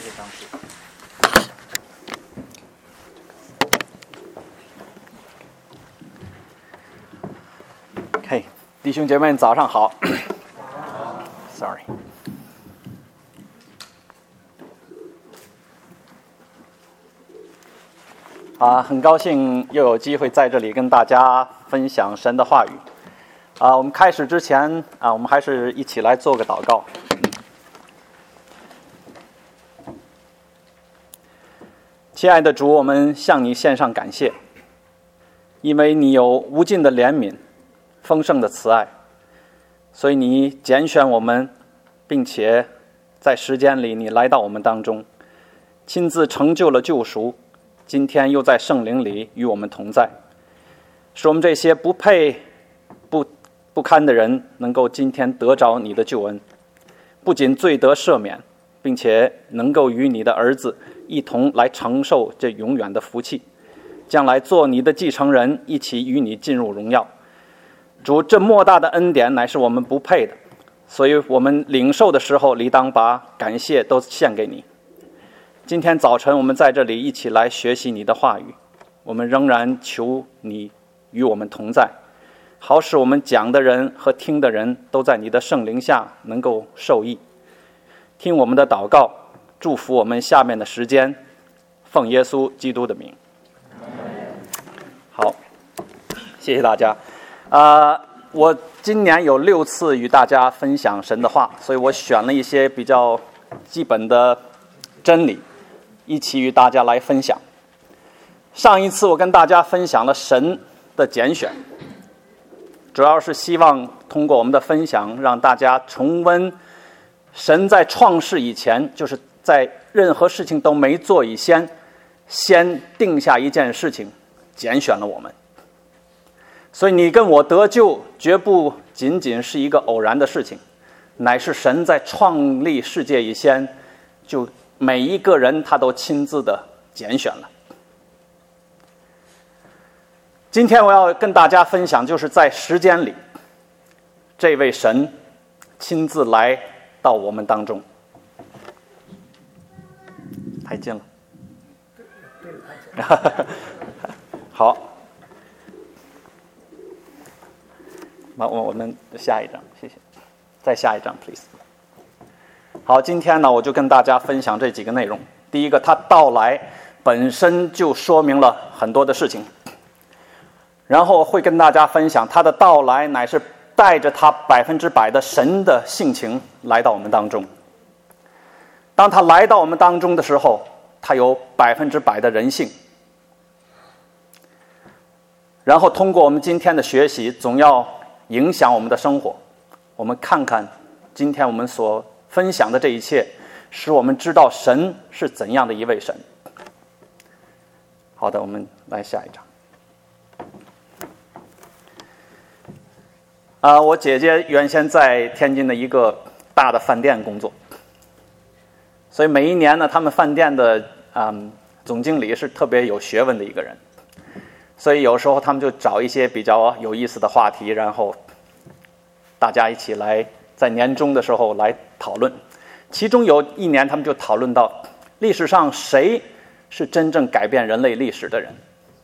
谢张师。弟兄姐妹早上好。Sorry。很高兴又有机会在这里跟大家分享神的话语。我们开始之前我们还是一起来做个祷告。亲爱的主，我们向你献上感谢，因为你有无尽的怜悯，丰盛的慈爱，所以你拣选我们，并且在时间里你来到我们当中，亲自成就了救赎，今天又在圣灵里与我们同在，使我们这些不配不堪的人能够今天得着你的救恩，不仅罪得赦免，并且能够与你的儿子一同来承受这永远的福气，将来做你的继承人，一起与你进入荣耀。主，这莫大的恩典乃是我们不配的，所以我们领受的时候理当把感谢都献给你。今天早晨我们在这里一起来学习你的话语，我们仍然求你与我们同在，好使我们讲的人和听的人都在你的圣灵下能够受益。听我们的祷告，祝福我们下面的时间，奉耶稣基督的名。好，谢谢大家。我今年有6次与大家分享神的话，所以我选了一些比较基本的真理，一起与大家来分享。上一次我跟大家分享了神的拣选，主要是希望通过我们的分享，让大家重温神在创世以前，就是在任何事情都没做以前，先定下一件事情，拣选了我们。所以你跟我得救绝不仅仅是一个偶然的事情，乃是神在创立世界以前，就每一个人他都亲自的拣选了。今天我要跟大家分享，就是在时间里，这位神亲自来到我们当中。太近了。好，我们下一张，谢谢。再下一张 please。 好，今天呢我就跟大家分享这几个内容。第一个，他到来本身就说明了很多的事情，然后会跟大家分享他的到来乃是带着他100%的神的性情来到我们当中。当他来到我们当中的时候，他有100%的人性。然后通过我们今天的学习，总要影响我们的生活。我们看看今天我们所分享的这一切，使我们知道神是怎样的一位神。好的，我们来下一章。我姐姐原先在天津的一个大的饭店工作，所以每一年呢，他们饭店的总经理是特别有学问的一个人，所以有时候他们就找一些比较有意思的话题，然后大家一起来在年终的时候来讨论。其中有一年他们就讨论到历史上谁是真正改变人类历史的人。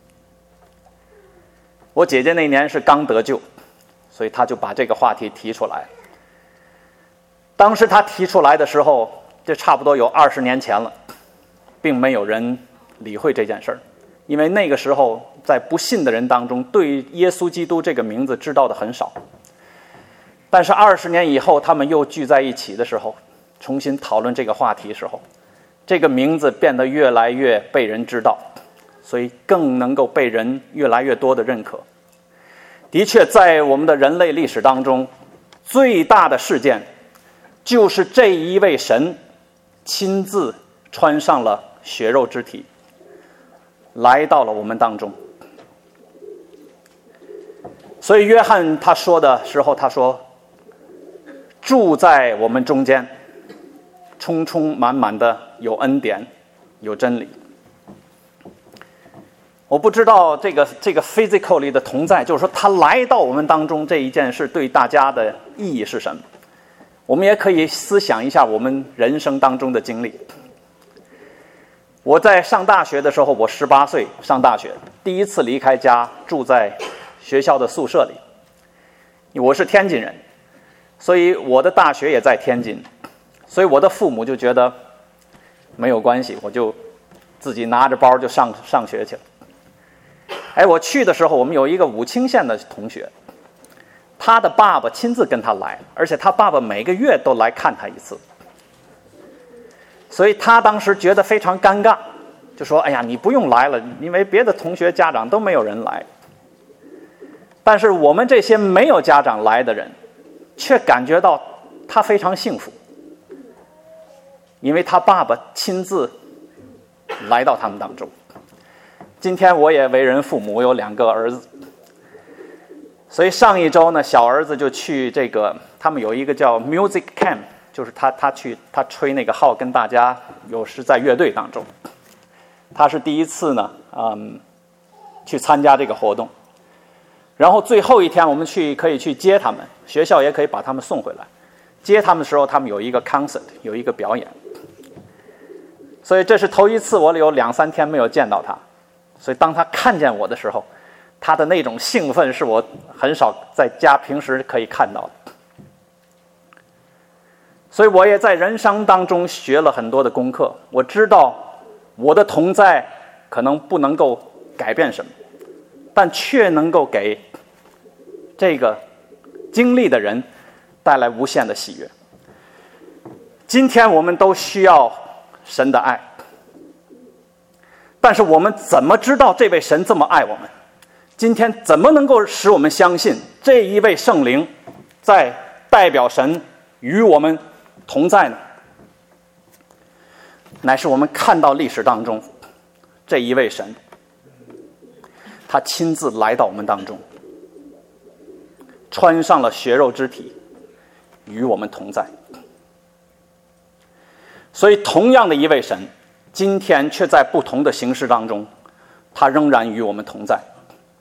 我姐姐那年是刚得救，所以他就把这个话题提出来。当时他提出来的时候，这差不多有20年前了，并没有人理会这件事儿，因为那个时候在不信的人当中，对耶稣基督这个名字知道的很少。但是20年以后，他们又聚在一起的时候，重新讨论这个话题的时候，这个名字变得越来越被人知道，所以更能够被人越来越多的认可。的确，在我们的人类历史当中，最大的事件就是这一位神亲自穿上了血肉之体，来到了我们当中。所以约翰他说的时候，他说住在我们中间，充充满满的有恩典，有真理。我不知道这个 physically 的同在，就是说他来到我们当中这一件事对大家的意义是什么。我们也可以思想一下我们人生当中的经历。 我在上大学的时候，我18岁上大学，第一次离开家，住在学校的宿舍里。我是天津人，所以我的大学也在天津，所以我的父母就觉得没有关系，我就自己拿着包就上学去了。我去的时候，我们有一个武清县的同学，他的爸爸亲自跟他来，而且他爸爸每个月都来看他一次。所以他当时觉得非常尴尬，就说：“哎呀，你不用来了，因为别的同学家长都没有人来。”但是我们这些没有家长来的人，却感觉到他非常幸福，因为他爸爸亲自来到他们当中。今天我也为人父母，我有2个儿子，所以上一周呢，小儿子就去这个，他们有一个叫 Music Camp。就是他吹那个号，跟大家有时在乐队当中，他是第一次呢，去参加这个活动。然后最后一天我们可以去接他们，学校也可以把他们送回来。接他们的时候，他们有一个 concert， 有一个表演。所以这是头一次，我有2-3天没有见到他。所以当他看见我的时候，他的那种兴奋是我很少在家平时可以看到的。所以我也在人生当中学了很多的功课，我知道我的同在可能不能够改变什么，但却能够给这个经历的人带来无限的喜悦。今天我们都需要神的爱，但是我们怎么知道这位神这么爱我们？今天怎么能够使我们相信这一位圣灵在代表神与我们同在呢？乃是我们看到历史当中这一位神，他亲自来到我们当中，穿上了血肉之体，与我们同在。所以同样的一位神，今天却在不同的形式当中，他仍然与我们同在。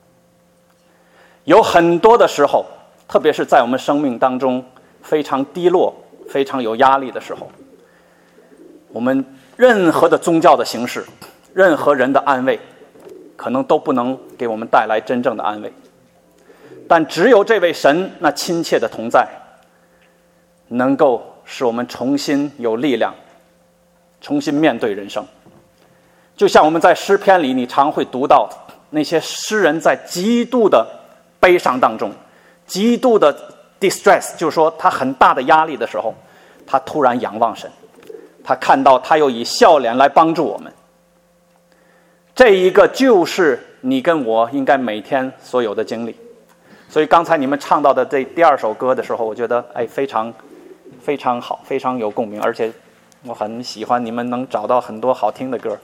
有很多的时候，特别是在我们生命当中非常低落、非常有压力的时候，我们任何的宗教的形式，任何人的安慰，可能都不能给我们带来真正的安慰。但只有这位神那亲切的同在，能够使我们重新有力量，重新面对人生。就像我们在诗篇里，你常会读到那些诗人在极度的悲伤当中，极度的 distress， 就是说他很大的压力的时候，他突然仰望神，他看到他又以笑脸来帮助我们。这一个就是你跟我应该每天所有的经历。所以刚才你们唱到的这第2首歌的时候，我觉得非常非常好，非常有共鸣，而且我很喜欢你们能找到很多好听的歌。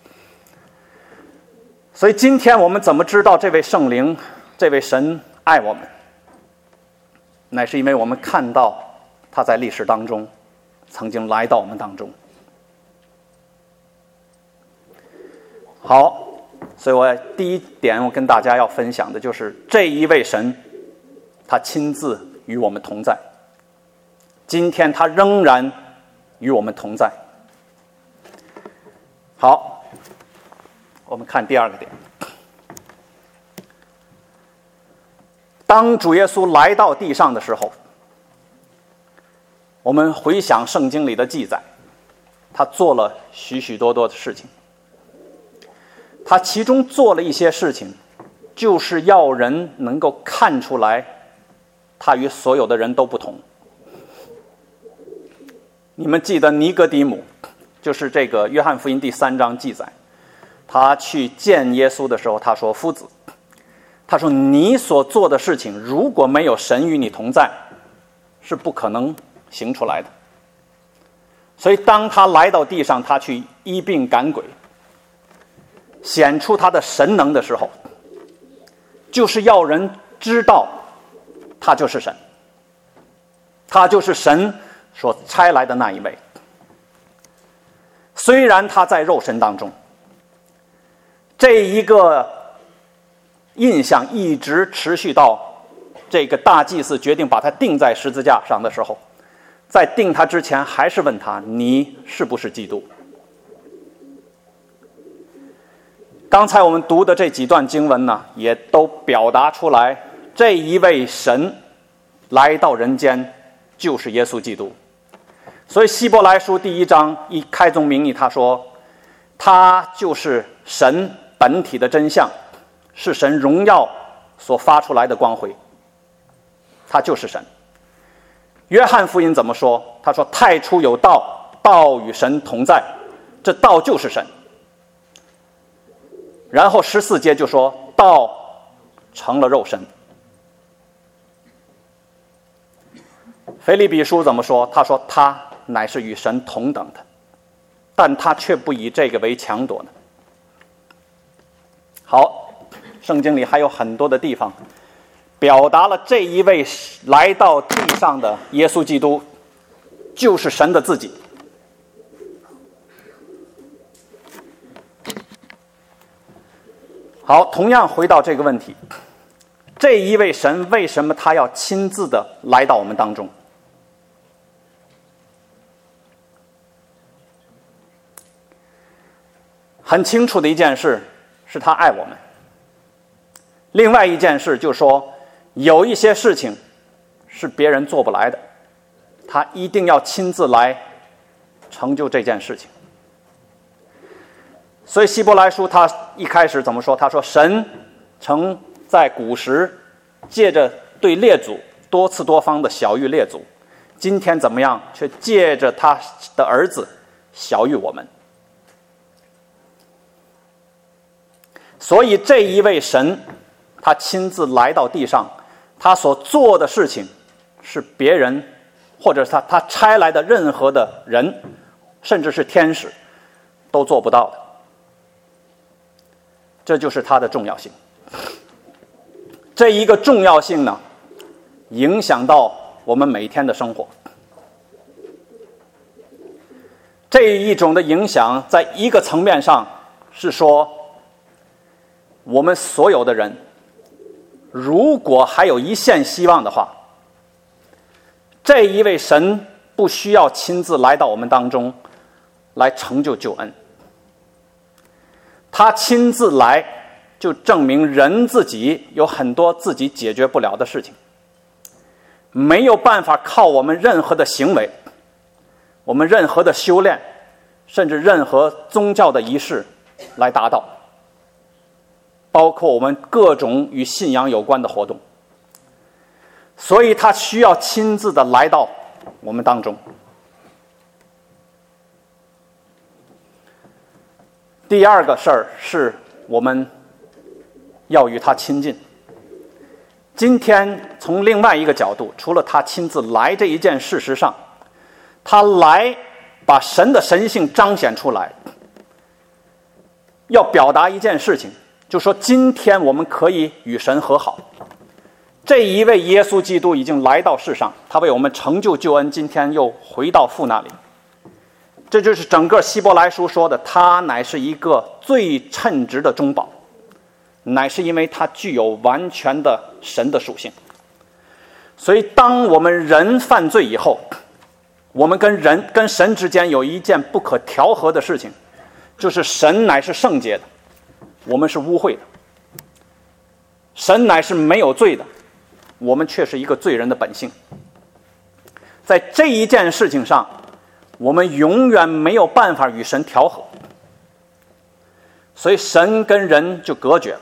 所以今天我们怎么知道这位圣灵，这位神爱我们？乃是因为我们看到他在历史当中曾经来到我们当中。好，所以我第一点我跟大家要分享的就是这一位神，他亲自与我们同在，今天他仍然与我们同在。好，我们看第2个点。当主耶稣来到地上的时候，我们回想圣经里的记载，他做了许许多多的事情。他其中做了一些事情，就是要人能够看出来他与所有的人都不同。你们记得尼哥底母，就是这个约翰福音第3章记载，他去见耶稣的时候，他说：“夫子，他说你所做的事情，如果没有神与你同在，是不可能行出来的。”所以当他来到地上，他去医病赶鬼，显出他的神能的时候，就是要人知道他就是神，他就是神所差来的那一位。虽然他在肉身当中，这一个印象一直持续到这个大祭司决定把他钉在十字架上的时候，在钉他之前还是问他：你是不是基督？ 刚才我们读的这几段经文呢，也都表达出来，这一位神来到人间就是耶稣基督。所以希伯来书第1章一开宗明义，他说他就是神本体的真相，是神荣耀所发出来的光辉，他就是神。约翰福音怎么说？他说太初有道，道与神同在，这道就是神。然后14节就说道成了肉身。腓立比书怎么说？他说他乃是与神同等的，但他却不以这个为强夺的。好，圣经里还有很多的地方表达了这一位来到地上的耶稣基督就是神的自己。好，同样回到这个问题，这一位神为什么他要亲自的来到我们当中？很清楚的一件事是他爱我们，另外一件事就是说有一些事情是别人做不来的，他一定要亲自来成就这件事情。所以希伯来书他一开始怎么说？他说神曾在古时借着对列祖多次多方的晓谕列祖，今天怎么样？却借着他的儿子晓谕我们。所以这一位神他亲自来到地上，他所做的事情是别人或者他差来的任何的人甚至是天使都做不到的。这就是它的重要性。这一个重要性呢，影响到我们每天的生活。这一种的影响在一个层面上是说，我们所有的人如果还有一线希望的话，这一位神不需要亲自来到我们当中来成就救恩，他亲自来就证明人自己有很多自己解决不了的事情，没有办法靠我们任何的行为，我们任何的修炼，甚至任何宗教的仪式来达到，包括我们各种与信仰有关的活动。所以他需要亲自的来到我们当中。第二个事儿是我们要与他亲近。今天从另外一个角度，除了他亲自来这一件事实上，他来把神的神性彰显出来，要表达一件事情，就是说今天我们可以与神和好。这一位耶稣基督已经来到世上，他为我们成就救恩，今天又回到父那里。这就是整个希伯来书说的，他乃是一个最称职的中保，乃是因为他具有完全的神的属性。所以当我们人犯罪以后，我们跟神之间有一件不可调和的事情，就是神乃是圣洁的，我们是污秽的；神乃是没有罪的，我们却是一个罪人的本性。在这一件事情上，我们永远没有办法与神调和，所以神跟人就隔绝了。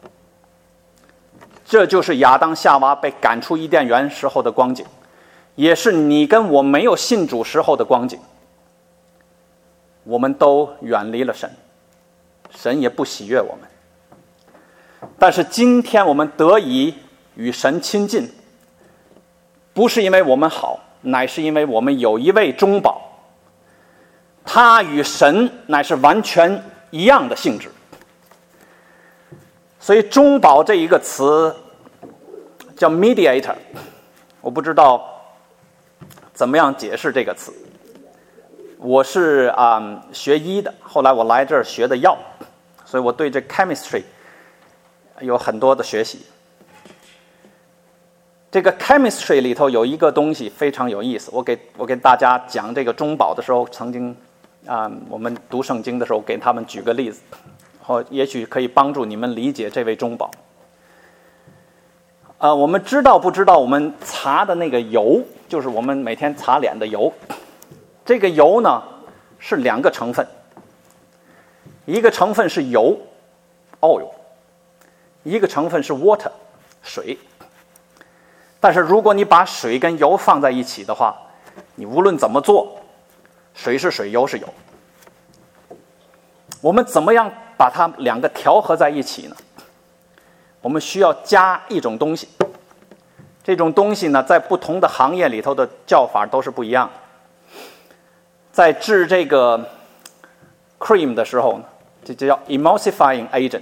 这就是亚当夏娃被赶出伊甸园时候的光景，也是你跟我没有信主时候的光景。我们都远离了神，神也不喜悦我们。但是今天我们得以与神亲近，不是因为我们好，乃是因为我们有一位中保，他与神乃是完全一样的性质。所以中保这一个词叫 mediator， 我不知道怎么样解释这个词。我是学医的，后来我来这儿学的药，所以我对这 chemistry 有很多的学习。这个 chemistry 里头有一个东西非常有意思，我给大家讲这个中保的时候，曾经我们读圣经的时候给他们举个例子， 或也许可以帮助你们理解这位中保。我们知道不知道我们擦的那个油，就是我们每天擦脸的油，这个油呢是两个成分，一个成分是油 oil， 一个成分是 water 水。但是如果你把水跟油放在一起的话，你无论怎么做，水是水，油是油。我们怎么样把它两个调和在一起呢？我们需要加一种东西，这种东西呢，在不同的行业里头的叫法都是不一样的。在制这个 cream 的时候呢，这就叫 emulsifying agent。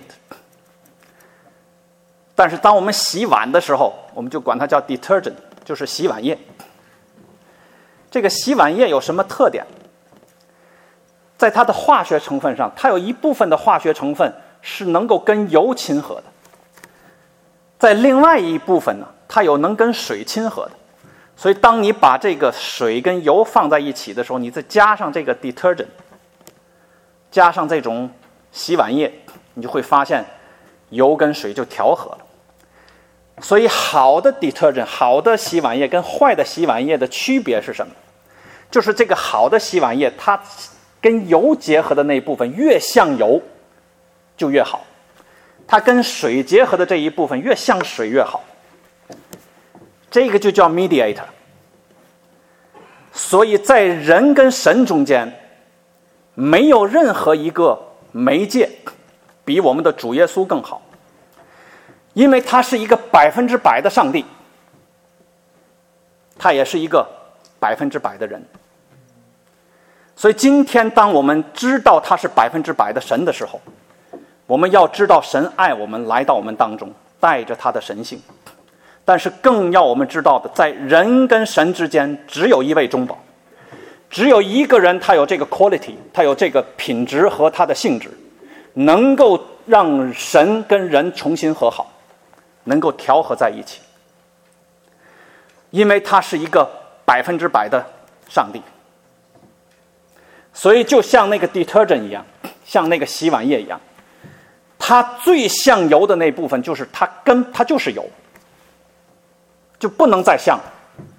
但是当我们洗碗的时候，我们就管它叫 detergent， 就是洗碗液。这个洗碗液有什么特点？在它的化学成分上，它有一部分的化学成分是能够跟油亲和的，在另外一部分呢，它有能跟水亲和的。所以当你把这个水跟油放在一起的时候，你再加上这个 detergent， 加上这种洗碗液，你就会发现油跟水就调和了。所以好的 detergent， 好的洗碗液跟坏的洗碗液的区别是什么？就是这个好的洗碗液，它跟油结合的那一部分越像油就越好，它跟水结合的这一部分越像水越好，这个就叫 mediator。 所以在人跟神中间没有任何一个媒介比我们的主耶稣更好，因为他是一个100%的上帝，他也是一个100%的人。所以今天当我们知道他是100%的神的时候，我们要知道神爱我们，来到我们当中，带着他的神性。但是更要我们知道的，在人跟神之间只有一位中保，只有一个人，他有这个 quality， 他有这个品质和他的性质，能够让神跟人重新和好，能够调和在一起。因为他是一个100%的上帝，所以就像那个 detergent 一样，像那个洗碗液一样，它最像油的那部分就是它就是油，就不能再像。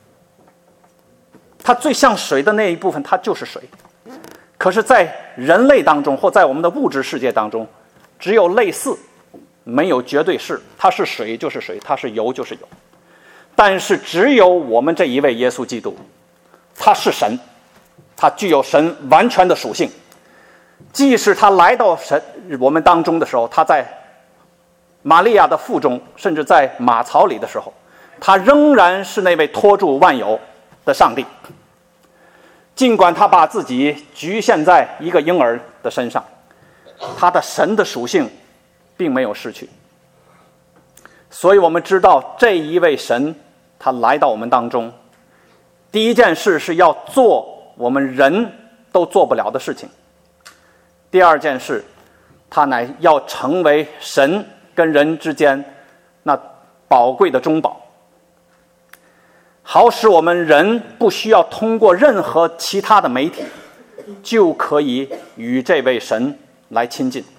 它最像水的那一部分它就是水。可是在人类当中或在我们的物质世界当中，只有类似，没有绝对是，它是水就是水，它是油就是油。但是只有我们这一位耶稣基督，他是神，他具有神完全的属性。即使他来到我们当中的时候，他在玛利亚的腹中，甚至在马槽里的时候，他仍然是那位托住万有的上帝。尽管他把自己局限在一个婴儿的身上，他的神的属性并没有失去。所以我们知道这一位神，他来到我们当中，第一件事是要做我们人都做不了的事情。第二件事，他乃要成为神跟人之间那宝贵的中保，好使我们人不需要通过任何其他的媒体，就可以与这位神来亲近。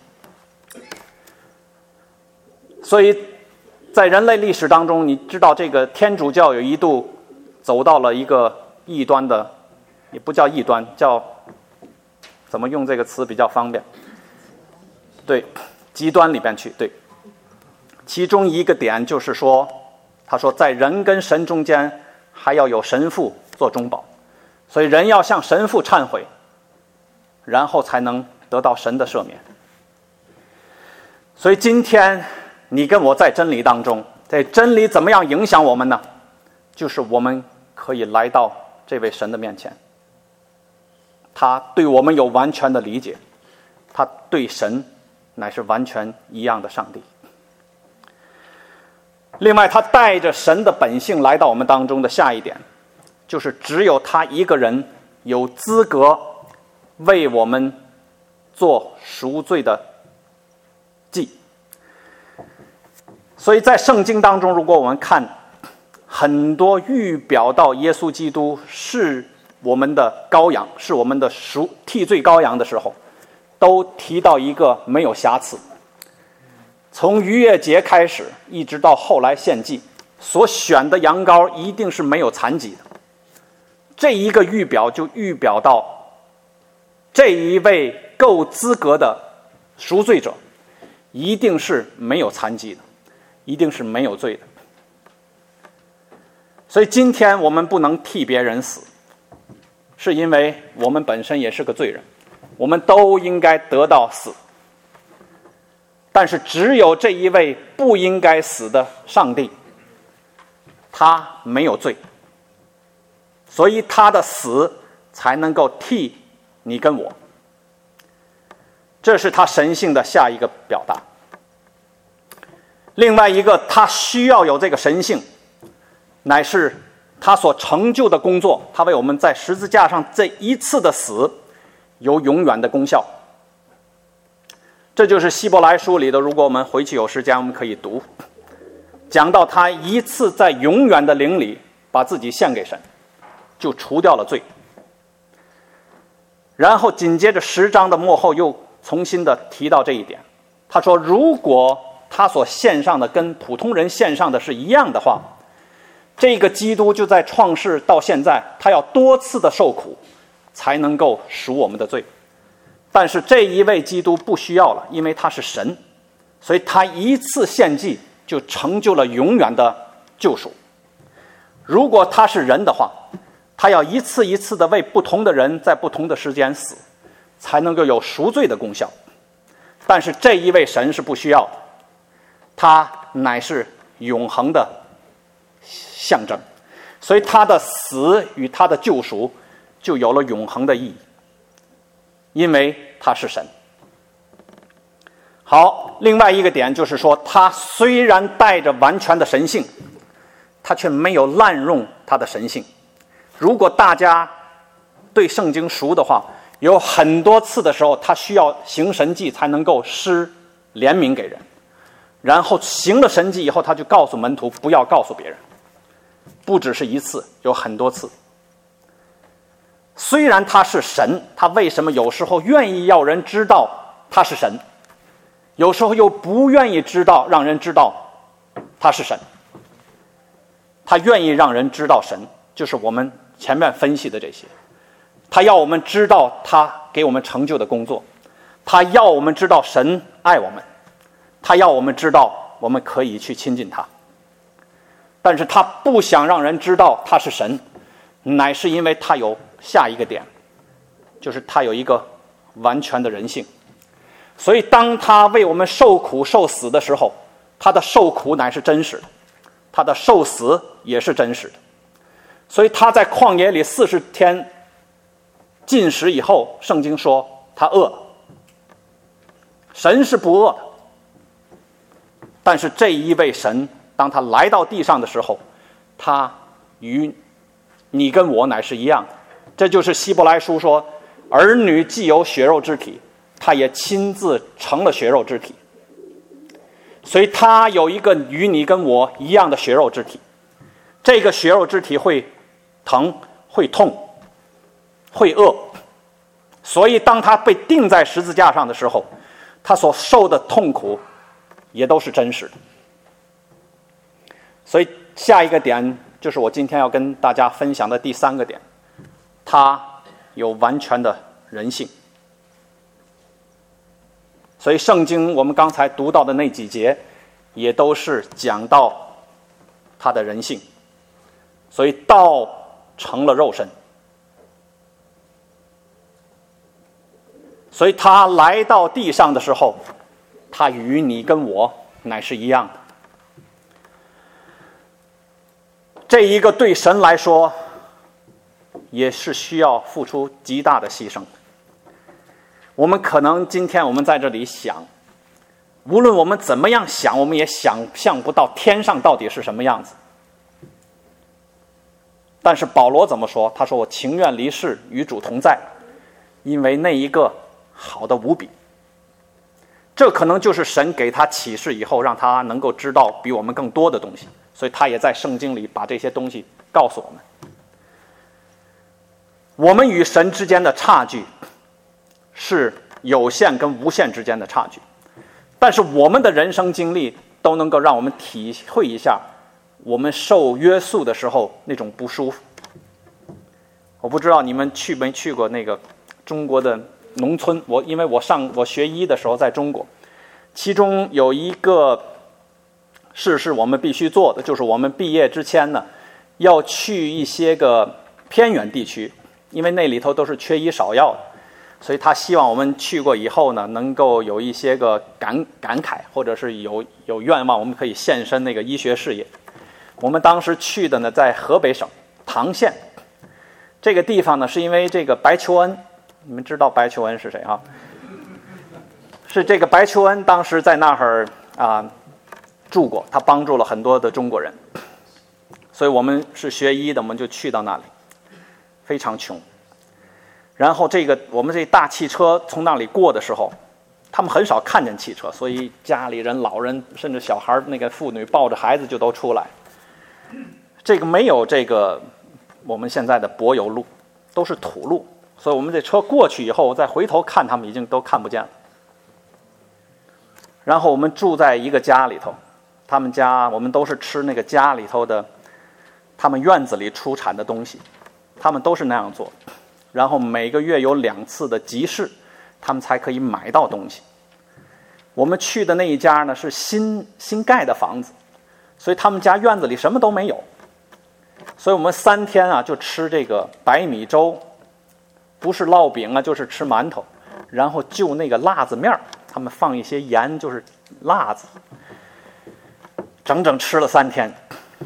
所以在人类历史当中，你知道这个天主教有一度走到了一个异端的，也不叫异端，叫怎么用这个词比较方便？对，极端里边去。对，其中一个点就是说，他说在人跟神中间还要有神父做中保，所以人要向神父忏悔，然后才能得到神的赦免。所以今天你跟我在真理当中，这真理怎么样影响我们呢？就是我们可以来到这位神的面前，他对我们有完全的理解，他对神乃是完全一样的上帝。另外，他带着神的本性来到我们当中的下一点，就是只有他一个人有资格为我们做赎罪的祭。所以在圣经当中，如果我们看很多预表到耶稣基督是我们的羔羊，是我们的替罪羔羊的时候， 都提到一个没有瑕疵。从逾越节开始，一直到后来献祭，所选的羊羔一定是没有残疾的。这一个预表就预表到这一位够资格的赎罪者一定是没有残疾的，一定是没有罪的。所以今天我们不能替别人死，是因为我们本身也是个罪人，我们都应该得到死。但是只有这一位不应该死的上帝，他没有罪，所以他的死才能够替你跟我。这是他神性的下一个表达。另外一个，他需要有这个神性，乃是他所成就的工作，他为我们在十字架上这一次的死有永远的功效。这就是希伯来书里的，如果我们回去有时间我们可以读，讲到他一次在永远的灵里把自己献给神，就除掉了罪。然后紧接着10章的末后又重新的提到这一点，他说如果他所献上的跟普通人献上的是一样的话，这个基督就在创世到现在，他要多次的受苦才能够赎我们的罪。但是这一位基督不需要了，因为他是神，所以他一次献祭就成就了永远的救赎。如果他是人的话，他要一次一次的为不同的人在不同的时间死，才能够有赎罪的功效。但是这一位神是不需要的，他乃是永恒的象征，所以他的死与他的救赎就有了永恒的意义，因为他是神。好，另外一个点就是说，他虽然带着完全的神性，他却没有滥用他的神性。如果大家对圣经熟的话，有很多次的时候他需要行神迹才能够施怜悯给人，然后行了神迹以后，他就告诉门徒不要告诉别人，不只是一次，有很多次。虽然他是神，他为什么有时候愿意要人知道他是神，有时候又不愿意让人知道他是神？他愿意让人知道神，就是我们前面分析的这些。他要我们知道他给我们成就的工作，他要我们知道神爱我们，他要我们知道我们可以去亲近他。但是他不想让人知道他是神，乃是因为他有下一个点，就是他有一个完全的人性。所以当他为我们受苦受死的时候，他的受苦乃是真实的，他的受死也是真实的。所以他在旷野里40天禁食以后，圣经说他饿了。神是不饿的，但是这一位神当他来到地上的时候，他与你跟我乃是一样的。这就是希伯来书说，儿女既有血肉之体，他也亲自成了血肉之体。所以他有一个与你跟我一样的血肉之体，这个血肉之体会疼，会痛，会饿。所以当他被钉在十字架上的时候，他所受的痛苦也都是真实的。所以下一个点就是我今天要跟大家分享的第3个点，他有完全的人性。所以圣经我们刚才读到的那几节也都是讲到他的人性。所以道成了肉身，所以他来到地上的时候，他与你跟我乃是一样的。这一个对神来说也是需要付出极大的牺牲。我们可能今天我们在这里想，无论我们怎么样想，我们也想象不到天上到底是什么样子。但是保罗怎么说？他说我情愿离世与主同在，因为那一个好的无比。这可能就是神给他启示以后，让他能够知道比我们更多的东西，所以他也在圣经里把这些东西告诉我们。我们与神之间的差距是有限跟无限之间的差距。但是我们的人生经历都能够让我们体会一下我们受约束的时候那种不舒服。我不知道你们去没去过那个中国的农村，因为我学医的时候在中国，其中有一个事是我们必须做的，就是我们毕业之前呢，要去一些个偏远地区，因为那里头都是缺医少药的，所以他希望我们去过以后呢，能够有一些个感慨，或者是有愿望，我们可以献身那个医学事业。我们当时去的呢，在河北省唐县这个地方呢，是因为这个白求恩，你们知道白求恩是谁啊？是这个白求恩当时在那儿住过，他帮助了很多的中国人，所以我们是学医的，我们就去到那里，非常穷。然后我们这大汽车从那里过的时候，他们很少看见汽车，所以家里人、老人甚至小孩、那个妇女抱着孩子就都出来。这个没有这个我们现在的柏油路，都是土路，所以我们这车过去以后，再回头看他们已经都看不见了。然后我们住在一个家里头，他们家我们都是吃那个家里头的，他们院子里出产的东西，他们都是那样做。然后每个月有2次的集市，他们才可以买到东西。我们去的那一家呢是新盖的房子，所以他们家院子里什么都没有，所以我们3天就吃这个白米粥，不是烙饼就是吃馒头，然后就那个辣子面，他们放一些盐，就是辣子，整整吃了3天。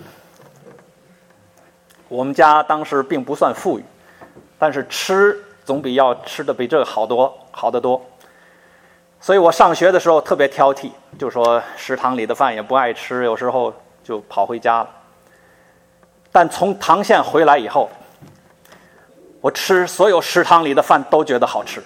我们家当时并不算富裕，但是吃总比要吃的比这个好得多。所以我上学的时候特别挑剔，就说食堂里的饭也不爱吃，有时候就跑回家了。但从唐县回来以后，我吃所有食堂里的饭都觉得好吃。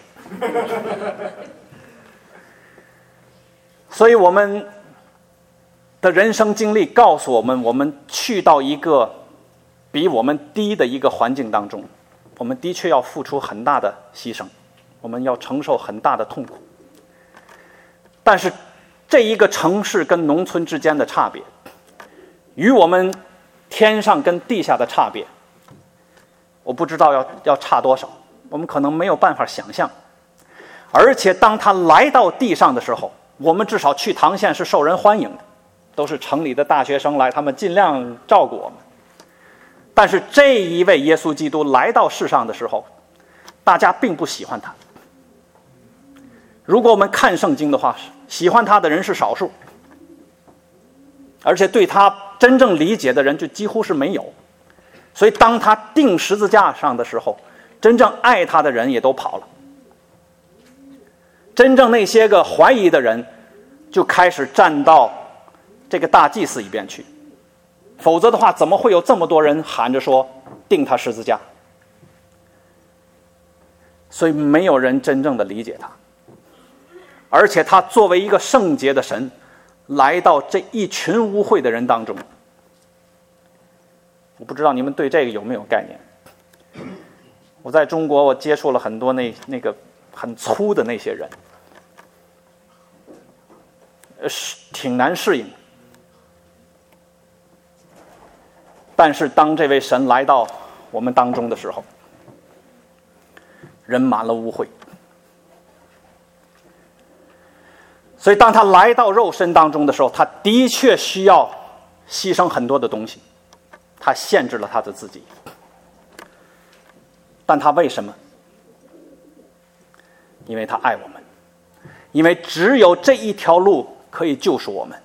所以我们的人生经历告诉我们，我们去到一个比我们低的一个环境当中，我们的确要付出很大的牺牲，我们要承受很大的痛苦。但是这一个城市跟农村之间的差别，与我们天上跟地下的差别，我不知道要差多少，我们可能没有办法想象。而且当他来到地上的时候，我们至少去唐县是受人欢迎的，都是城里的大学生来，他们尽量照顾我们。但是这一位耶稣基督来到世上的时候，大家并不喜欢他。如果我们看圣经的话，喜欢他的人是少数，而且对他真正理解的人就几乎是没有。所以当他钉十字架上的时候，真正爱他的人也都跑了，真正那些个怀疑的人就开始站到这个大祭司一边去，否则的话怎么会有这么多人喊着说钉他十字架？所以没有人真正的理解他，而且他作为一个圣洁的神来到这一群污秽的人当中。我不知道你们对这个有没有概念。我在中国我接触了很多那个很粗的那些人，挺难适应。但是当这位神来到我们当中的时候，人满了污秽。所以当他来到肉身当中的时候，他的确需要牺牲很多的东西，他限制了他的自己。但他为什么？因为他爱我们，因为只有这一条路可以救赎我们。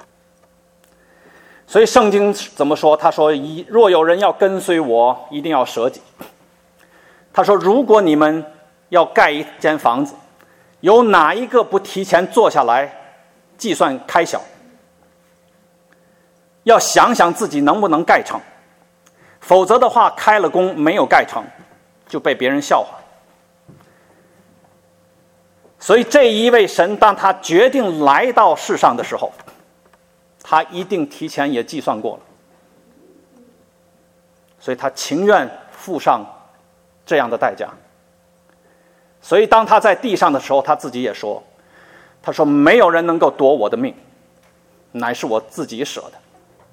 所以圣经怎么说？他说若有人要跟随我，一定要舍己。他说如果你们要盖一间房子，有哪一个不提前坐下来计算开销，要想想自己能不能盖成，否则的话开了工没有盖成，就被别人笑话。所以这一位神当他决定来到世上的时候，他一定提前也计算过了，所以他情愿付上这样的代价。 所以当他在地上的时候，他自己也说，他说没有人能够夺我的命，乃是我自己舍的。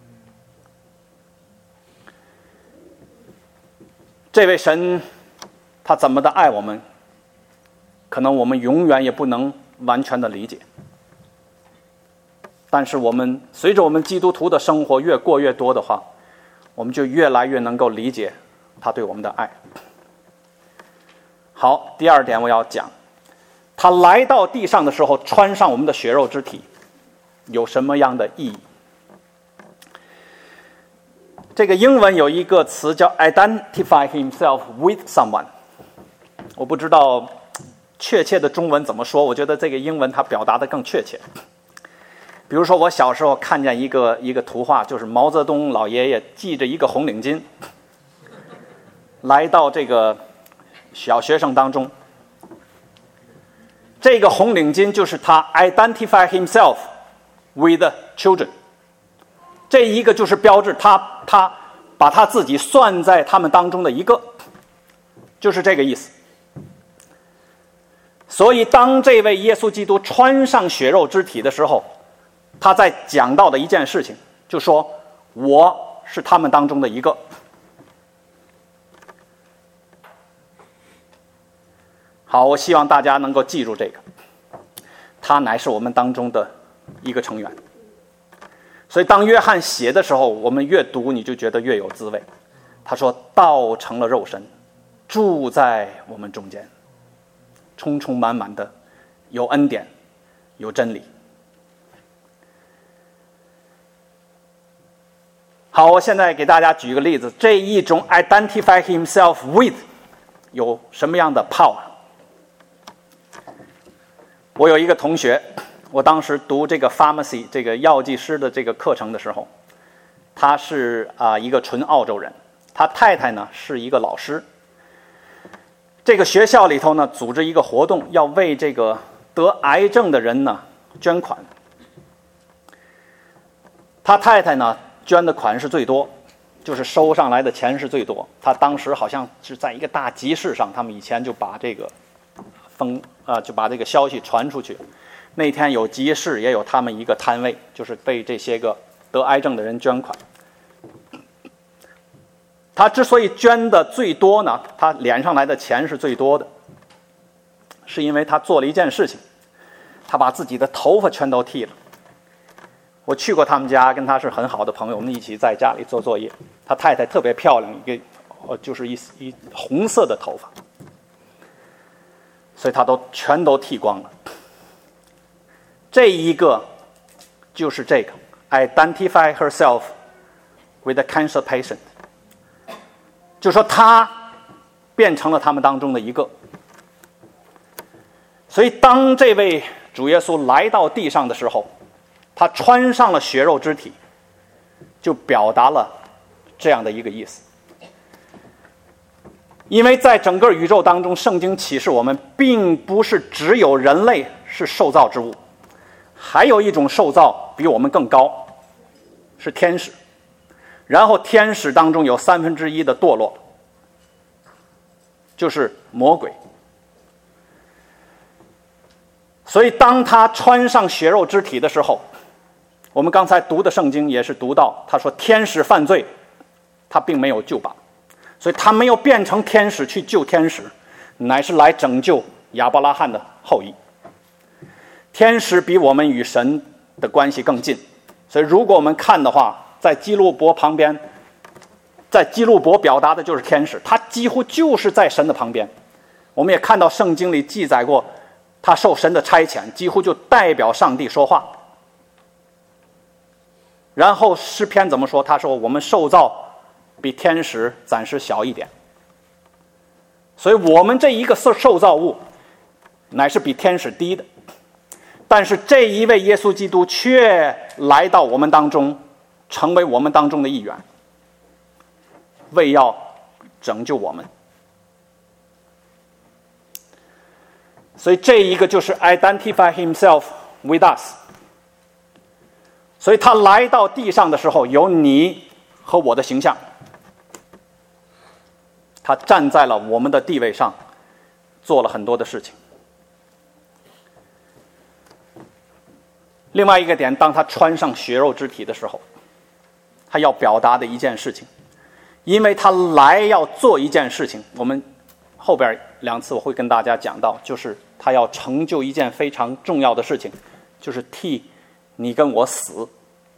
这位神他怎么的爱我们，可能我们永远也不能完全的理解，但是我们随着我们基督徒的生活越过越多的话，我们就越来越能够理解他对我们的爱。好，第二点我要讲，他来到地上的时候穿上我们的血肉之体有什么样的意义。这个英文有一个词叫 identify himself with someone， 我不知道确切的中文怎么说，我觉得这个英文它表达的更确切。比如说我小时候看见一个图画，就是毛泽东老爷爷系着一个红领巾来到这个小学生当中，这个红领巾就是他 identify himself with children， 这一个就是标志他把他自己算在他们当中的一个，就是这个意思。所以当这位耶稣基督穿上血肉之体的时候，他在讲到的一件事情，就说我是他们当中的一个。好，我希望大家能够记住这个，他乃是我们当中的一个成员。所以当约翰写的时候，我们越读你就觉得越有滋味。他说道成了肉身，住在我们中间，充充满满的有恩典有真理。好，我现在给大家举个例子，这一种 identify himself with 有什么样的 power。 我有一个同学，我当时读这个 pharmacy 这个药剂师的这个课程的时候，他是一个纯澳洲人，他太太呢是一个老师。这个学校里头呢组织一个活动，要为这个得癌症的人呢捐款。他太太呢捐的款是最多，就是收上来的钱是最多。他当时好像是在一个大集市上，他们以前就把这个就把这个消息传出去。那天有集市，也有他们一个摊位，就是为这些个得癌症的人捐款。他之所以捐的最多呢，他敛上来的钱是最多的，是因为他做了一件事情，他把自己的头发全都剃了。我去过他们家，跟他是很好的朋友，我们一起在家里做作业。他太太特别漂亮，就是一红色的头发，所以他全都剃光了。这一个就是这个 identify herself with a cancer patient， 就说他变成了他们当中的一个。所以当这位主耶稣来到地上的时候，他穿上了血肉之体，就表达了这样的一个意思。因为在整个宇宙当中，圣经启示我们并不是只有人类是受造之物，还有一种受造比我们更高，是天使。然后天使当中有1/3的堕落，就是魔鬼。所以当他穿上血肉之体的时候，我们刚才读的圣经也是读到，他说天使犯罪，他并没有救拔，所以他没有变成天使去救天使，乃是来拯救亚伯拉罕的后裔。天使比我们与神的关系更近，所以如果我们看的话，在基路伯旁边，在基路伯表达的就是天使，他几乎就是在神的旁边。我们也看到圣经里记载过，他受神的差遣，几乎就代表上帝说话。然后诗篇怎么说？他说我们受造比天使暂时小一点，所以我们这一个受造物乃是比天使低的。但是这一位耶稣基督却来到我们当中，成为我们当中的一员，为要拯救我们。所以这一个就是 identify himself with us。所以他来到地上的时候，有你和我的形象，他站在了我们的地位上， 做了很多的事情。另外一个点，当他穿上血肉之体的时候，他要表达的一件事情，因为他来要做一件事情，我们后边2次我会跟大家讲到，就是他要成就一件非常重要的事情，就是替你跟我死。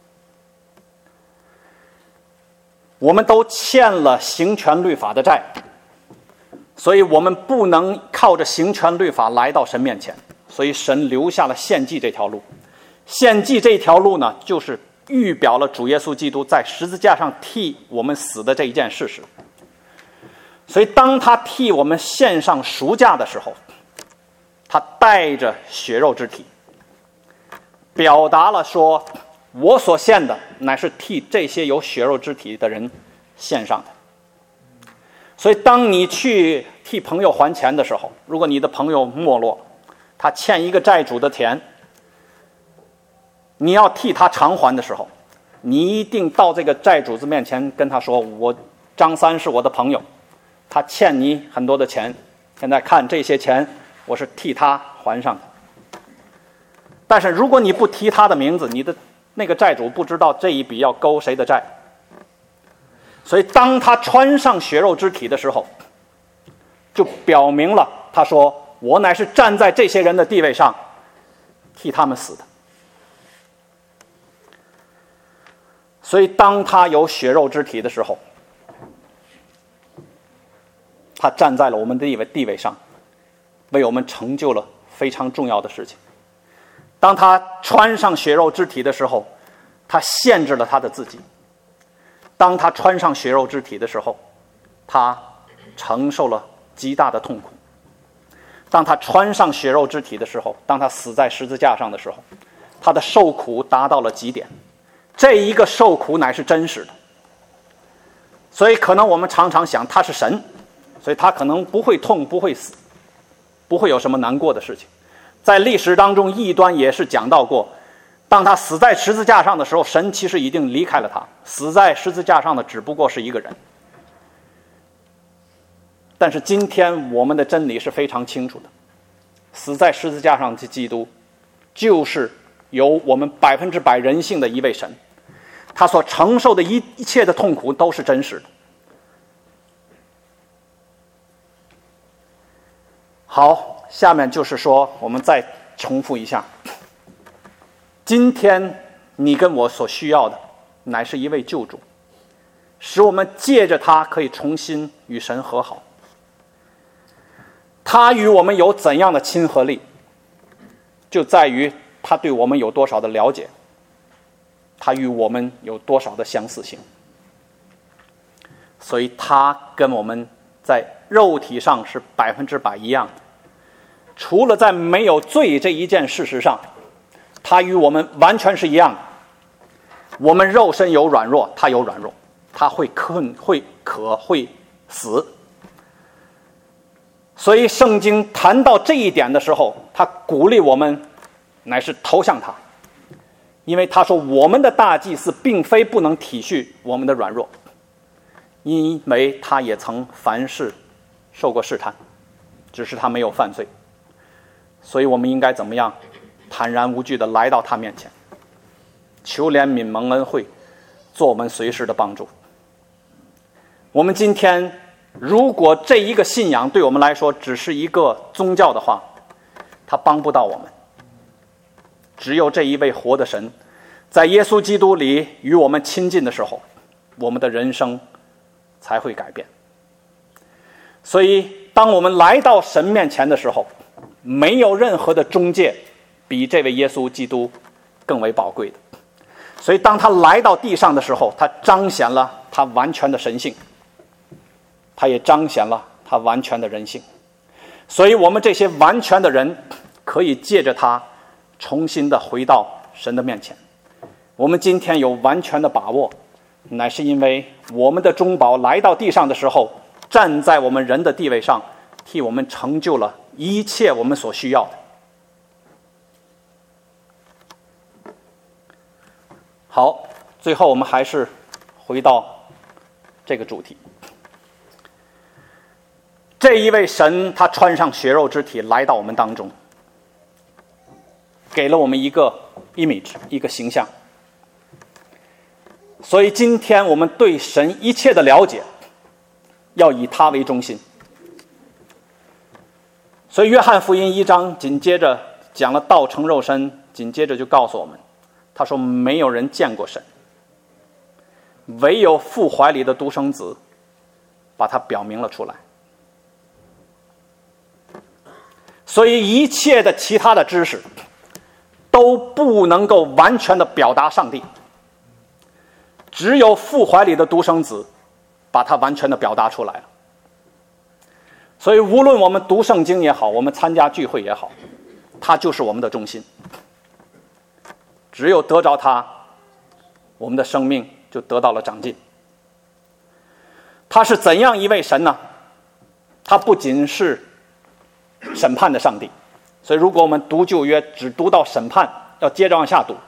我们都欠了行权律法的债，所以我们不能靠着行权律法来到神面前，所以神留下了献祭这条路。献祭这条路呢，就是预表了主耶稣基督在十字架上替我们死的这一件事实。所以当他替我们献上赎价的时候，他带着血肉之体，表达了说，我所献的乃是替这些有血肉之体的人献上的。所以当你去替朋友还钱的时候，如果你的朋友没落，他欠一个债主的钱，你要替他偿还的时候，你一定到这个债主子面前跟他说，我张三是我的朋友，他欠你很多的钱，现在看这些钱我是替他还上的。但是如果你不提他的名字，你的那个债主不知道这一笔要勾谁的债。所以当他穿上血肉之体的时候，就表明了他说，我乃是站在这些人的地位上替他们死的。所以当他有血肉之体的时候，他站在了我们的地位上，为我们成就了非常重要的事情。当他穿上血肉之体的时候，他限制了他的自己。当他穿上血肉之体的时候，他承受了极大的痛苦。当他穿上血肉之体的时候，当他死在十字架上的时候，他的受苦达到了极点。这一个受苦乃是真实的。所以可能我们常常想，他是神，所以他可能不会痛，不会死，不会有什么难过的事情。在历史当中，异端也是讲到过，当他死在十字架上的时候，神其实已经离开了他，死在十字架上的只不过是一个人。但是今天我们的真理是非常清楚的，死在十字架上的基督就是有我们100%人性的一位神，他所承受的一切的痛苦都是真实的。好，下面就是说，我们再重复一下，今天你跟我所需要的乃是一位救主，使我们借着他可以重新与神和好。他与我们有怎样的亲和力，就在于他对我们有多少的了解，他与我们有多少的相似性。所以他跟我们在肉体上是100%一样的，除了在没有罪这一件事实上，他与我们完全是一样的。我们肉身有软弱，他有软弱，他会困，会渴，会死。所以圣经谈到这一点的时候，他鼓励我们乃是投向他，因为他说，我们的大祭司并非不能体恤我们的软弱，因为他也曾凡事受过试探，只是他没有犯罪。所以我们应该怎么样？坦然无惧地来到他面前，求怜悯蒙恩惠，做我们随时的帮助。我们今天如果这一个信仰对我们来说只是一个宗教的话，它帮不到我们。只有这一位活的神在耶稣基督里与我们亲近的时候，我们的人生才会改变。所以当我们来到神面前的时候，没有任何的中介比这位耶稣基督更为宝贵的。所以当他来到地上的时候，他彰显了他完全的神性，他也彰显了他完全的人性。所以我们这些完全的人可以借着他重新的回到神的面前。我们今天有完全的把握，乃是因为我们的中保来到地上的时候，站在我们人的地位上，替我们成就了一切我们所需要的。好，最后我们还是回到这个主题。这这一位神他穿上血肉之体来到我们当中，给了我们一个 image， 一个形象。所以今天我们对神一切的了解要以他为中心。所以约翰福音1章紧接着讲了道成肉身，紧接着就告诉我们，他说没有人见过神，唯有父怀里的独生子把它表明了出来。所以一切的其他的知识都不能够完全的表达上帝，只有父怀里的独生子把它完全的表达出来了。所以无论我们读圣经也好，我们参加聚会也好，它就是我们的中心。只有得着它，我们的生命就得到了长进。他是怎样一位神呢？他不仅是审判的上帝，所以如果我们读旧约只读到审判，要接着往下读。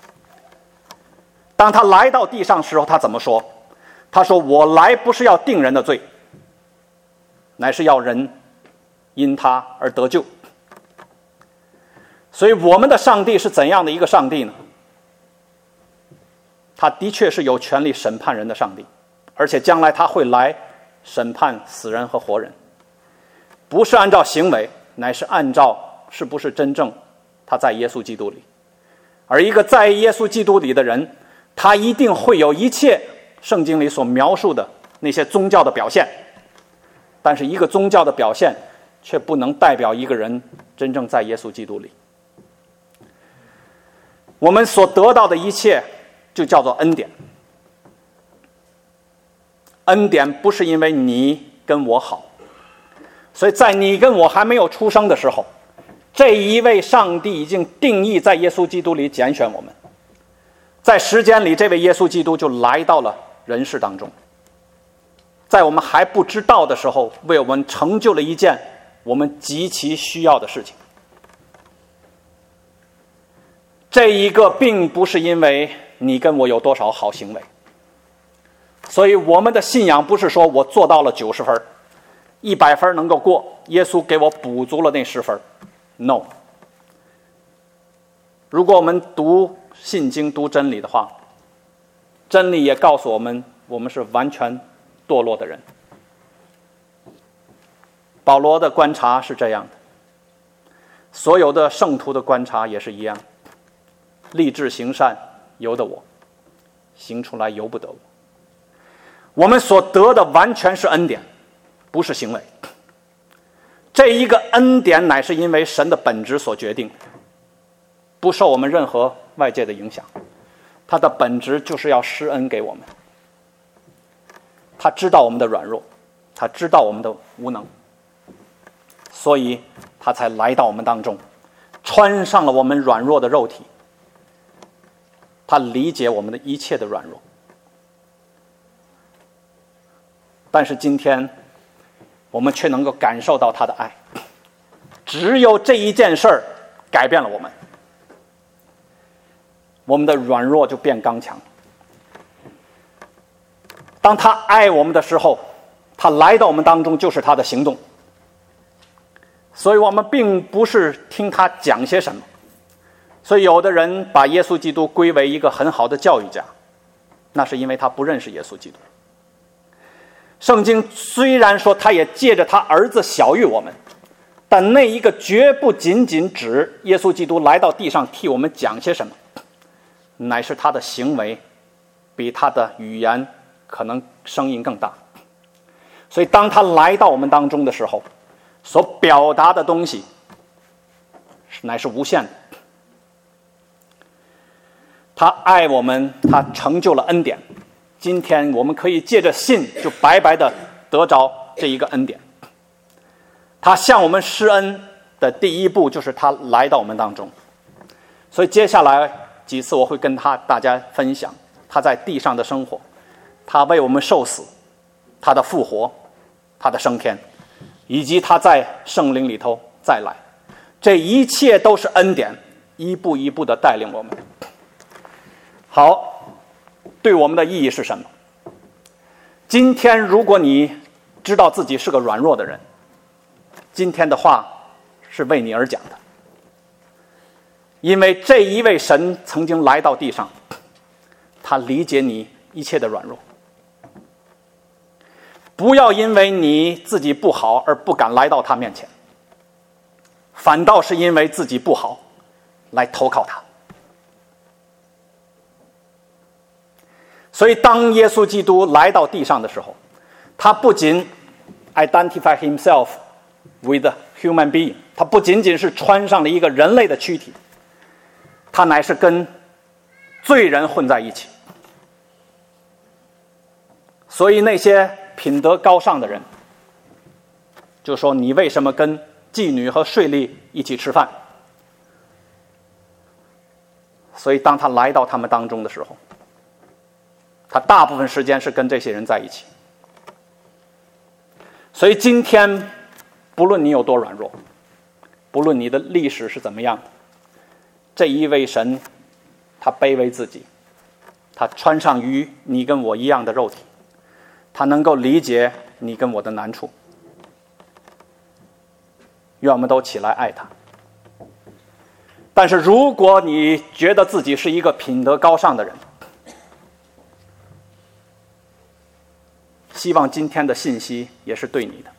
当他来到地上的时候，他怎么说？他说我来不是要定人的罪，乃是要人因他而得救。所以我们的上帝是怎样的一个上帝呢？他的确是有权利审判人的上帝，而且将来他会来审判死人和活人，不是按照行为，乃是按照是不是真正他在耶稣基督里。而一个在耶稣基督里的人，他一定会有一切圣经里所描述的那些宗教的表现，但是一个宗教的表现却不能代表一个人真正在耶稣基督里。我们所得到的一切就叫做恩典。恩典不是因为你跟我好，所以在你跟我还没有出生的时候，这一位上帝已经定义在耶稣基督里拣选我们，在时间里这位耶稣基督就来到了人世当中，在我们还不知道的时候为我们成就了一件我们极其需要的事情。这一个并不是因为你跟我有多少好行为，所以我们的信仰不是说我做到了90分，100分能够过，耶稣给我补足了那10分。No。 如果我们读信经读真理的话，真理也告诉我们，我们是完全堕落的人。保罗的观察是这样的，所有的圣徒的观察也是一样，立志行善由得我，行出来由不得我。我们所得的完全是恩典，不是行为。这一个恩典乃是因为神的本质所决定的，不受我们任何外界的影响。他的本质就是要施恩给我们。他知道我们的软弱，他知道我们的无能，所以他才来到我们当中，穿上了我们软弱的肉体。他理解我们的一切的软弱。但是今天我们却能够感受到他的爱，只有这一件事儿改变了我们，我们的软弱就变刚强。当他爱我们的时候，他来到我们当中就是他的行动。所以我们并不是听他讲些什么。所以有的人把耶稣基督归为一个很好的教育家，那是因为他不认识耶稣基督。圣经虽然说他也借着他儿子晓谕我们，但那一个绝不仅仅指耶稣基督来到地上替我们讲些什么，乃是他的行为比他的语言可能声音更大。所以当他来到我们当中的时候，所表达的东西乃是无限的。他爱我们，他成就了恩典。今天我们可以借着信就白白的得着这一个恩典。他向我们施恩的第一步就是他来到我们当中。所以接下来几次我会跟大家分享他在地上的生活，他为我们受死，他的复活，他的升天，以及他在圣灵里头再来。这一切都是恩典，一步一步的带领我们。好，对我们的意义是什么？今天如果你知道自己是个软弱的人， 今天的话是为你而讲的，因为这一位神曾经来到地上，他理解你一切的软弱。不要因为你自己不好而不敢来到他面前，反倒是因为自己不好来投靠他。所以当耶稣基督来到地上的时候，他不仅 identify himself with a human being， 他不仅仅是穿上了一个人类的躯体，他乃是跟罪人混在一起。所以那些品德高尚的人就说，你为什么跟妓女和税吏一起吃饭？所以当他来到他们当中的时候，他大部分时间是跟这些人在一起。所以今天不论你有多软弱，不论你的历史是怎么样的，这一位神他卑微自己，他穿上与你跟我一样的肉体，他能够理解你跟我的难处。愿我们都起来爱他。但是如果你觉得自己是一个品德高尚的人，希望今天的信息也是对你的。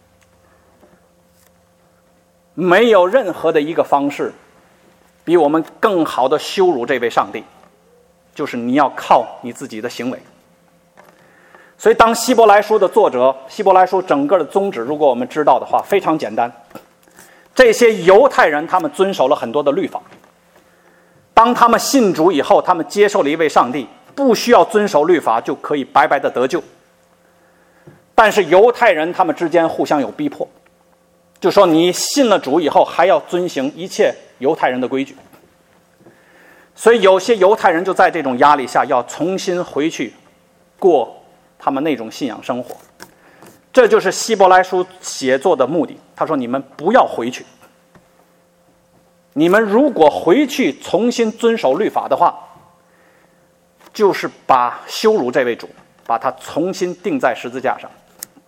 没有任何的一个方式比我们更好的羞辱这位上帝，就是你要靠你自己的行为。所以当希伯来书的作者，希伯来书整个的宗旨，如果我们知道的话，非常简单。这些犹太人他们遵守了很多的律法，当他们信主以后，他们接受了一位上帝，不需要遵守律法就可以白白的得救。但是犹太人他们之间互相有逼迫，就说你信了主以后还要遵行一切犹太人的规矩。所以有些犹太人就在这种压力下要重新回去过他们那种信仰生活。这就是希伯来书写作的目的。他说你们不要回去，你们如果回去重新遵守律法的话，就是把羞辱这位主，把他重新钉在十字架上。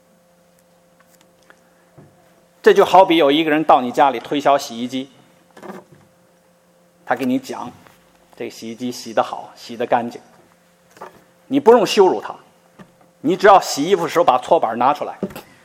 这就好比有一个人到你家里推销洗衣机，他给你讲这洗衣机洗得好，洗得干净，你不用羞辱他，你只要洗衣服的时候把搓板拿出来。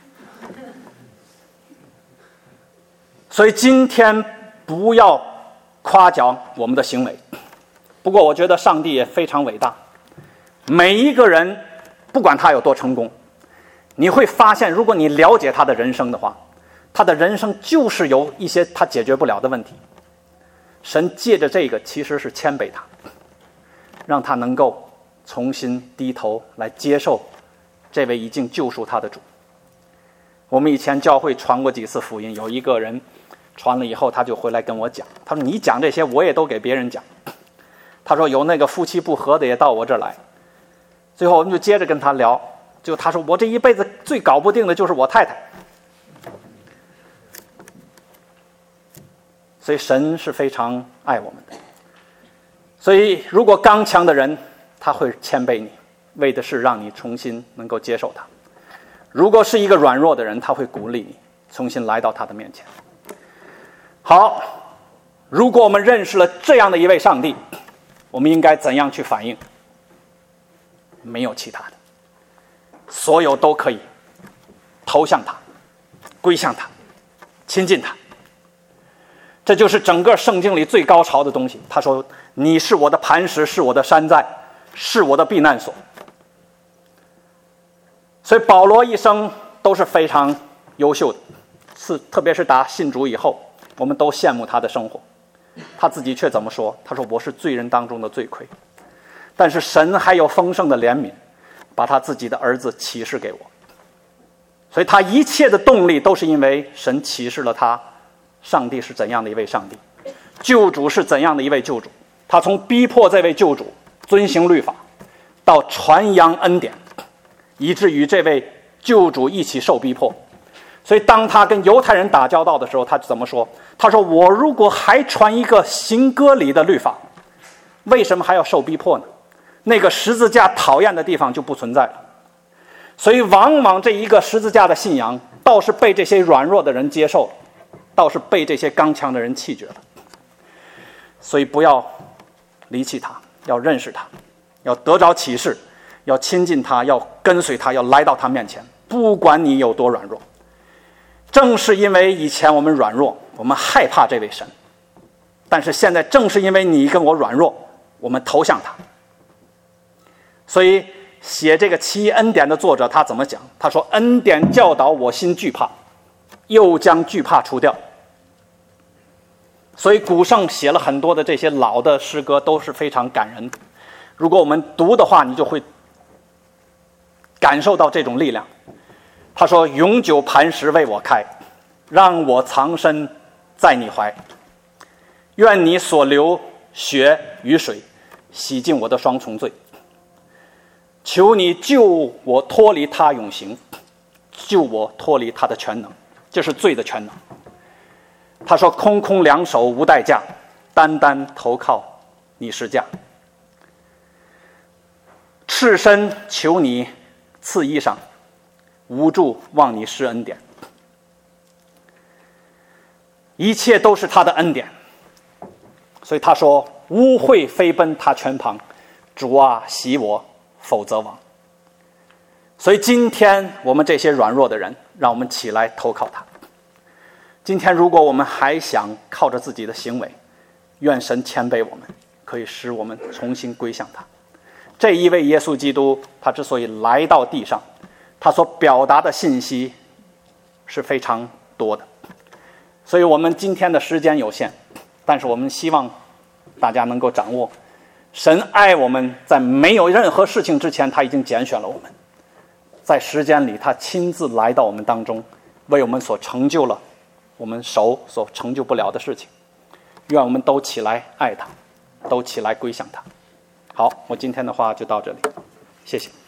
所以今天不要夸奖我们的行为，不过我觉得上帝也非常伟大。每一个人不管他有多成功，你会发现如果你了解他的人生的话，他的人生就是有一些他解决不了的问题。神借着这个其实是谦卑他，让他能够重新低头来接受这位已经救赎他的主。我们以前教会传过几次福音，有一个人传了以后，他就回来跟我讲，他说你讲这些我也都给别人讲。他说有那个夫妻不和的也到我这儿来。最后我们就接着跟他聊，就他说我这一辈子最搞不定的就是我太太。所以神是非常爱我们的。所以如果刚强的人，他会谦卑你，为的是让你重新能够接受他。如果是一个软弱的人，他会鼓励你重新来到他的面前。好，如果我们认识了这样的一位上帝，我们应该怎样去反应？没有其他的，所有都可以投向他，归向他，亲近他。这就是整个圣经里最高潮的东西。他说你是我的磐石，是我的山寨，是我的避难所。所以保罗一生都是非常优秀的，特别是打信主以后，我们都羡慕他的生活。他自己却怎么说？他说我是罪人当中的罪魁，但是神还有丰盛的怜悯，把他自己的儿子启示给我。所以他一切的动力都是因为神启示了他上帝是怎样的一位上帝，救主是怎样的一位救主。他从逼迫这位救主遵行律法，到传扬恩典，以至于这位救主一起受逼迫。所以当他跟犹太人打交道的时候，他怎么说？他说我如果还传一个行割礼的律法，为什么还要受逼迫呢？那个十字架讨厌的地方就不存在了。所以往往这一个十字架的信仰倒是被这些软弱的人接受了， 倒是被这些刚强的人弃绝了。所以不要离弃他，要认识他，要得着启示，要亲近他，要跟随他，要来到他面前，不管你有多软弱。正是因为以前我们软弱，我们害怕这位神，但是现在正是因为你跟我软弱，我们投向他。所以写这个奇异恩典的作者他怎么讲？他说，恩典教导我心惧怕，又将惧怕除掉。所以古圣写了很多的这些老的诗歌都是非常感人的，如果我们读的话，你就会感受到这种力量。他说，永久磐石为我开，让我藏身在你怀，愿你所流血与水洗净我的双重罪，求你救我脱离他永刑，救我脱离他的全能，这是罪的全能。他说，空空两手无代价，单单投靠你十架，赤身求你赐衣裳，无助望你施恩典。一切都是他的恩典。所以他说，污秽飞奔他拳旁，主啊，洗我，否则亡。所以今天我们这些软弱的人，让我们起来投靠他。今天如果我们还想靠着自己的行为，愿神谦卑我们，可以使我们重新归向他。这一位耶稣基督，他之所以来到地上，他所表达的信息是非常多的。所以我们今天的时间有限，但是我们希望大家能够掌握，神爱我们，在没有任何事情之前，他已经拣选了我们，在时间里他亲自来到我们当中，为我们所成就了我们手所成就不了的事情。愿我们都起来爱他，都起来归向他。好，我今天的话就到这里，谢谢。